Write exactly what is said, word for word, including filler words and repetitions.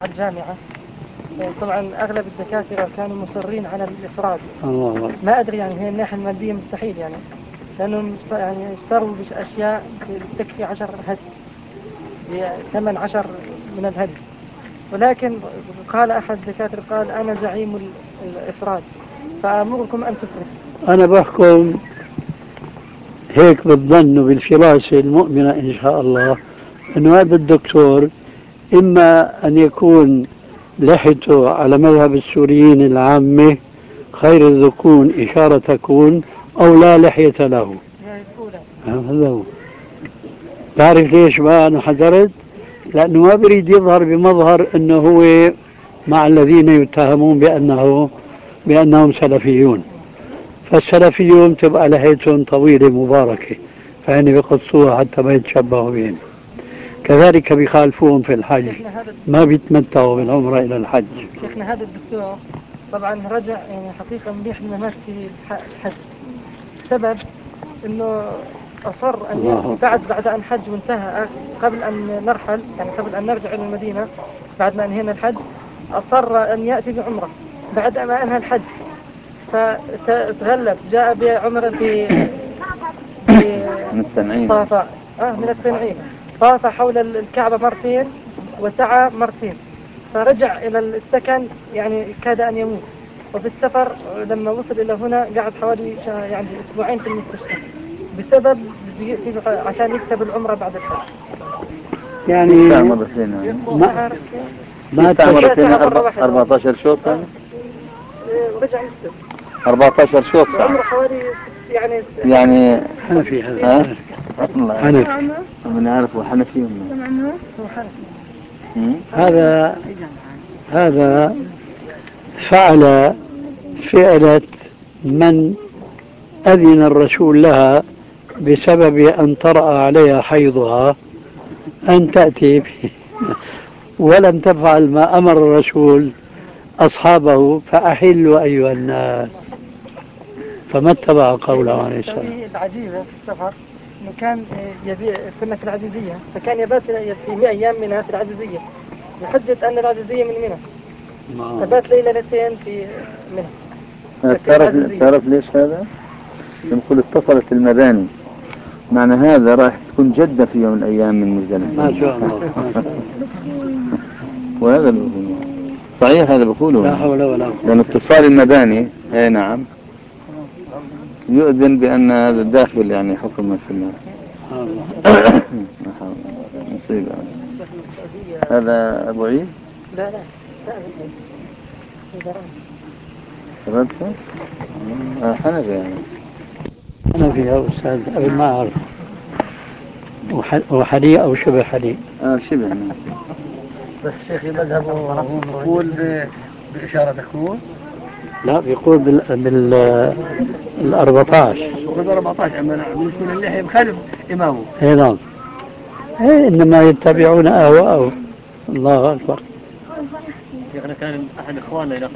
الجامعة. طبعا أغلب الدكاترة كانوا مصرين على الإفراد. الله. ما أدري يعني هي الناحية المادية مستحيل يعني، لأنهم يعني اشتروا أشياء تكفي عشر هدي بثمن عشر من الهدي، ولكن قال أحد الدكاترة قال أنا زعيم الإفراد فأمركم أن تفردوا. أنا بحكم هيك بالظن وبالفراسة المؤمنة إن شاء الله أنه هذا الدكتور إما أن يكون لحيته على مذهب السوريين العامة خير الذكون إشارة تكون أو لا لحية له. هذا هو. تعرف ليش بقى أنا حذرت؟ لأنه ما بريد يظهر بمظهر أنه هو مع الذين يتهمون بأنه بأنهم سلفيون، فالسلفيون تبقى لحيتهم طويلة مباركة فهن بيقصوها حتى ما يتشبهوا بهم، كذلك بيخالفوهم في الحج، ما بيتمتعوا بالعمرة إلى الحج. شيخنا هذا الدكتور طبعا رجع يعني حقيقة مليح لما مات في الحج. السبب انه اصر ان ياتي بعد بعد ان حج وانتهى، قبل ان نرحل يعني قبل ان نرجع الى المدينه بعد ما انهينا الحج، اصر ان ياتي بعمره بعد ما انهى الحج، فتغلب جاء بعمره في من التنعيم طاف اه من التنعيم، طاف حول الكعبه مرتين وسعى مرتين، فرجع الى السكن يعني كاد ان يموت. وفي السفر لما وصل إلى هنا قعد حوالي يعني أسبوعين في المستشفى بسبب عشان يكسب العمرة بعد الحج. يعني ما ما ما مرتين أربعة عشر شوط ورجع يسلم أربعة عشر شوط عمره حوالي يعني يعني حنفي هذا حنفي من عارفه حنفي هذا هذا فعل فعلة من أذن الرسول لها بسبب أن طرأ عليها حيضها أن تأتي ولم تفعل ما أمر الرسول أصحابه فأحلوا أيها الناس، فما اتبع قوله عليه السلام. العجيبة في السفر إنه كان يبيع، كنا في العزيزية فكان يبات في مئة أيام منها في العزيزية بحجة أن العزيزية من منى، فبات ليلة ليلتين في منى. تعرف تعرف ليش هذا؟ يقول اتصلت المباني، معنى هذا راح تكون جدة في يوم من الأيام من مزدلفة. ما شاء الله. وهذا اللي بقوله صحيح، هذا بقوله لا حول ولا قوة. لأن اتصال المباني اي نعم يؤذن بأن هذا الداخل يعني حكم في الله. مصيبة. هذا أبو عيد؟ لا لا فرنسا؟ حنفي يعني. حنفي يا أستاذ قبل ما أعرف. وحلي أو شبه حلي؟ آه شبه. بس شيخي مذهبه هو بيقول بإشارة تكون؟ لا بيقول بال بال ال أربعة عشر. بيقول أربعة عشر أما بالنسبة للحية بخالف إمامه. إيه نعم. إيه إنما يتبعون أهواءه. الله أكبر. شيخنا كان أحد إخواننا